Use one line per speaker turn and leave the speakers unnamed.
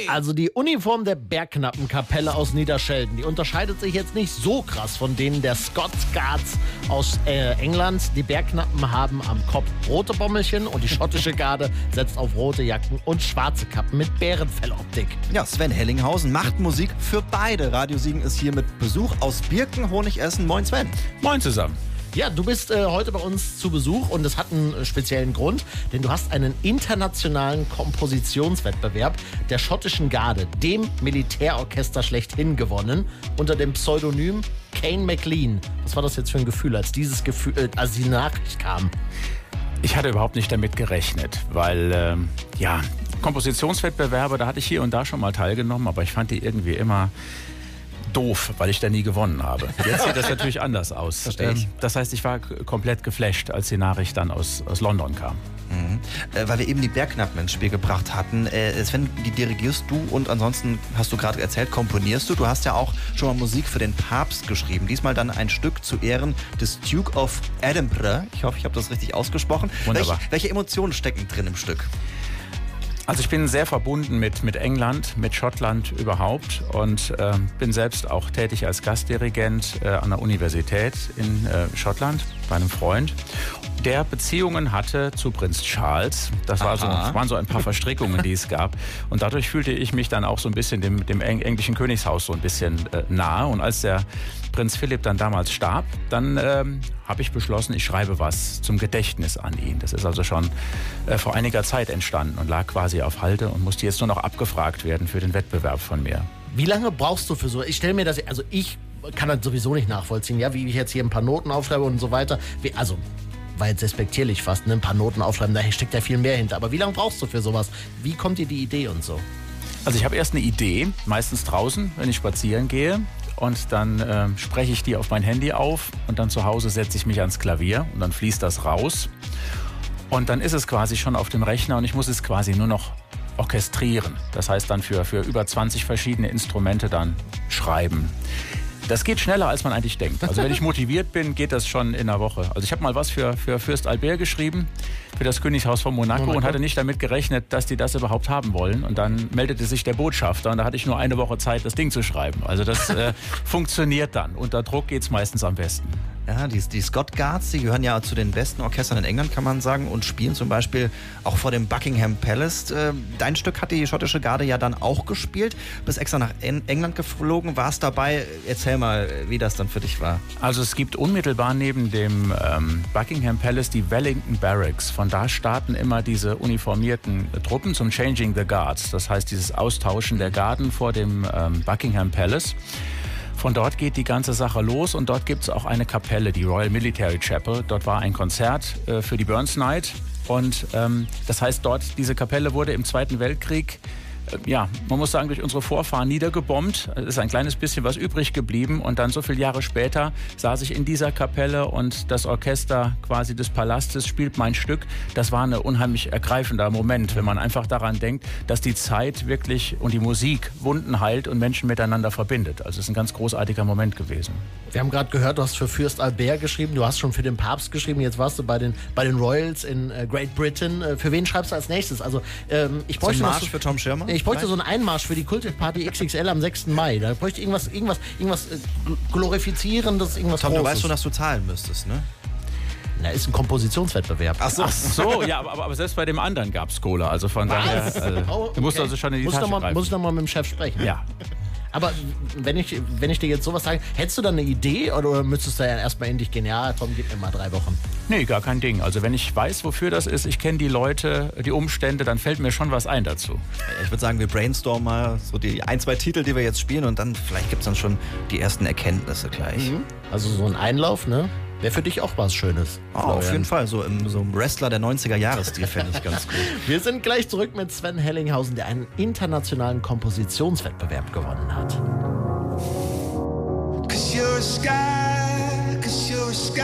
Also die Uniform der Bergknappenkapelle aus Niederschelden, die unterscheidet sich jetzt nicht so krass von denen der Scots Guards aus England. Die Bergknappen haben am Kopf rote Bommelchen und die schottische Garde setzt auf rote Jacken und schwarze Kappen mit Bärenfelloptik.
Ja, Sven Hellinghausen macht Musik für beide. Radio Siegen ist hier mit Besuch aus Birken, Honigessen. Moin Sven.
Moin zusammen.
Ja, du bist heute bei uns zu Besuch und es hat einen speziellen Grund, denn du hast einen internationalen Kompositionswettbewerb der schottischen Garde, dem Militärorchester schlechthin, gewonnen, unter dem Pseudonym Kane MacLean. Was war das jetzt für ein Gefühl, als die Nachricht kam?
Ich hatte überhaupt nicht damit gerechnet, weil, Kompositionswettbewerbe, da hatte ich hier und da schon mal teilgenommen, aber ich fand die irgendwie immer doof, weil ich da nie gewonnen habe. Jetzt sieht das natürlich anders aus.
Verstehe ich.
Das heißt, ich war komplett geflasht, als die Nachricht dann aus London kam.
Mhm. Weil wir eben die Bergknappen ins Spiel gebracht hatten. Sven, die dirigierst du und ansonsten, hast du gerade erzählt, komponierst du. Du hast ja auch schon mal Musik für den Papst geschrieben. Diesmal dann ein Stück zu Ehren des Duke of Edinburgh. Ich hoffe, ich habe das richtig ausgesprochen.
Wunderbar.
Welche Emotionen stecken drin im Stück?
Also ich bin sehr verbunden mit England, mit Schottland überhaupt und bin selbst auch tätig als Gastdirigent an der Universität in Schottland bei einem Freund, der Beziehungen hatte zu Prinz Charles. Das waren so ein paar Verstrickungen, die es gab. Und dadurch fühlte ich mich dann auch so ein bisschen dem englischen Königshaus so ein bisschen nahe. Und als der Prinz Philipp dann damals starb, dann habe ich beschlossen, ich schreibe was zum Gedächtnis an ihn. Das ist also schon vor einiger Zeit entstanden und lag quasi auf Halde und musste jetzt nur noch abgefragt werden für den Wettbewerb von mir.
Wie lange brauchst du für so? Ich stelle mir das, also ich kann das sowieso nicht nachvollziehen, ja, wie ich jetzt hier ein paar Noten aufschreibe und so weiter. War jetzt respektierlich fast, ne? Ein paar Noten aufschreiben, da steckt ja viel mehr hinter. Aber wie lange brauchst du für sowas? Wie kommt dir die Idee und so?
Also ich habe erst eine Idee, meistens draußen, wenn ich spazieren gehe. Und dann spreche ich die auf mein Handy auf und dann zu Hause setze ich mich ans Klavier und dann fließt das raus. Und dann ist es quasi schon auf dem Rechner und ich muss es quasi nur noch orchestrieren. Das heißt dann für über 20 verschiedene Instrumente dann schreiben. Das geht schneller, als man eigentlich denkt. Also wenn ich motiviert bin, geht das schon in einer Woche. Also ich habe mal was für Fürst Albert geschrieben, für das Königshaus von Monaco und hatte nicht damit gerechnet, dass die das überhaupt haben wollen. Und dann meldete sich der Botschafter und da hatte ich nur eine Woche Zeit, das Ding zu schreiben. Also das funktioniert dann. Unter Druck geht es meistens am besten.
Ja, die Scott Guards, die gehören ja zu den besten Orchestern in England, kann man sagen, und spielen zum Beispiel auch vor dem Buckingham Palace. Dein Stück hat die schottische Garde ja dann auch gespielt. Bist extra nach England geflogen, warst dabei. Erzähl mal, wie das dann für dich war.
Also es gibt unmittelbar neben dem Buckingham Palace die Wellington Barracks. Von da starten immer diese uniformierten Truppen zum Changing the Guards. Das heißt, dieses Austauschen der Garden vor dem Buckingham Palace. Von dort geht die ganze Sache los und dort gibt es auch eine Kapelle, die Royal Military Chapel. Dort war ein Konzert für die Burns Night und das heißt dort, diese Kapelle wurde im Zweiten Weltkrieg, man muss sagen, durch unsere Vorfahren niedergebombt. Es ist ein kleines bisschen was übrig geblieben und dann so viele Jahre später saß ich in dieser Kapelle und das Orchester quasi des Palastes spielt mein Stück. Das war ein unheimlich ergreifender Moment, wenn man einfach daran denkt, dass die Zeit wirklich und die Musik Wunden heilt und Menschen miteinander verbindet. Also es ist ein ganz großartiger Moment gewesen.
Wir haben gerade gehört, du hast für Fürst Albert geschrieben, du hast schon für den Papst geschrieben, jetzt warst du bei den Royals in Great Britain. Für wen schreibst du als nächstes? Also ich bräuchte
so einen Marsch für Tom Schirmer?
Ich bräuchte so einen Einmarsch für die Kultparty XXL am 6. Mai. Da bräuchte ich irgendwas Glorifizierendes, irgendwas
Tom,
Großes.
du weißt schon, dass du zahlen müsstest, ne?
Na, ist ein Kompositionswettbewerb.
Ach so, ja, aber selbst bei dem anderen gab es Cola. Also von daher, du musst also schon in die Tasche greifen.
Muss ich noch mal mit dem Chef sprechen?
Ja.
Aber wenn ich dir jetzt sowas sage, hättest du dann eine Idee oder müsstest du ja erstmal in dich gehen, ja, Tom, gib mir mal 3 Wochen?
Nee, gar kein Ding. Also wenn ich weiß, wofür das ist, ich kenne die Leute, die Umstände, dann fällt mir schon was ein dazu.
Ich würde sagen, wir brainstormen mal so die 1, 2 Titel, die wir jetzt spielen und dann vielleicht gibt es dann schon die ersten Erkenntnisse gleich.
Also so ein Einlauf, ne? Wäre für dich auch was Schönes.
Auf jeden Fall, so im Wrestler der 90er-Jahres-Stil fände ich ganz gut.
Wir sind gleich zurück mit Sven Hellinghausen, der einen internationalen Kompositionswettbewerb gewonnen hat. 'Cause you're a sky